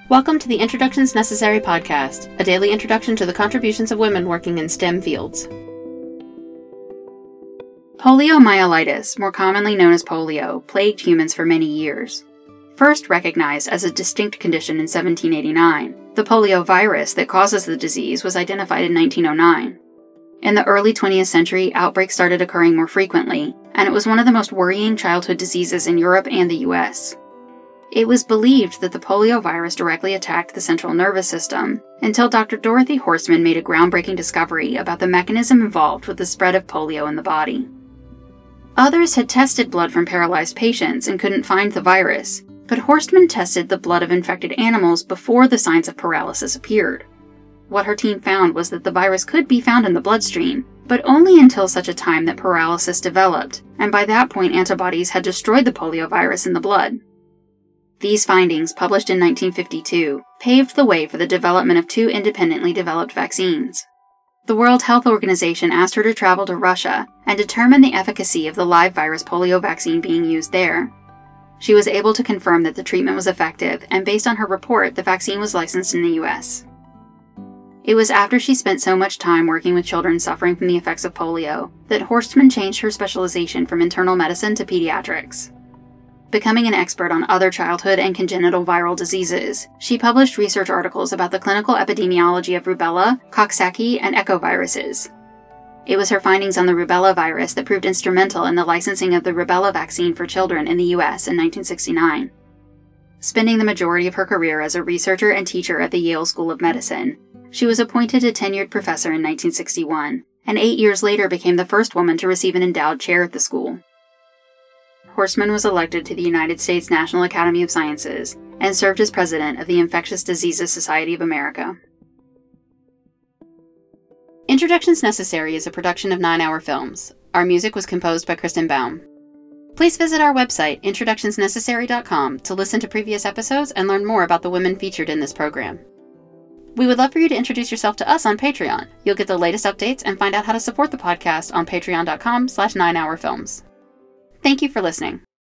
Welcome to the Introductions Necessary podcast, a daily introduction to the contributions of women working in STEM fields. Poliomyelitis, more commonly known as polio, plagued humans for many years. First recognized as a distinct condition in 1789, the poliovirus that causes the disease was identified in 1909. In the early 20th century, outbreaks started occurring more frequently, and it was one of the most worrying childhood diseases in Europe and the US. It was believed that the poliovirus directly attacked the central nervous system, until Dr. Dorothy Horstman made a groundbreaking discovery about the mechanism involved with the spread of polio in the body. Others had tested blood from paralyzed patients and couldn't find the virus, but Horstman tested the blood of infected animals before the signs of paralysis appeared. What her team found was that the virus could be found in the bloodstream, but only until such a time that paralysis developed, and by that point antibodies had destroyed the poliovirus in the blood. These findings, published in 1952, paved the way for the development of two independently developed vaccines. The World Health Organization asked her to travel to Russia and determine the efficacy of the live virus polio vaccine being used there. She was able to confirm that the treatment was effective, and based on her report, the vaccine was licensed in the US. It was after she spent so much time working with children suffering from the effects of polio that Horstman changed her specialization from internal medicine to pediatrics. Becoming an expert on other childhood and congenital viral diseases, she published research articles about the clinical epidemiology of rubella, Coxsackie, and echoviruses. It was her findings on the rubella virus that proved instrumental in the licensing of the rubella vaccine for children in the US in 1969. Spending the majority of her career as a researcher and teacher at the Yale School of Medicine, she was appointed a tenured professor in 1961, and 8 years later became the first woman to receive an endowed chair at the school. Horstman was elected to the United States National Academy of Sciences and served as president of the Infectious Diseases Society of America. Introductions Necessary is a production of 9 Hour Films. Our music was composed by Kristen Baum. Please visit our website, introductionsnecessary.com, to listen to previous episodes and learn more about the women featured in this program. We would love for you to introduce yourself to us on Patreon. You'll get the latest updates and find out how to support the podcast on patreon.com/9hourfilms. Thank you for listening.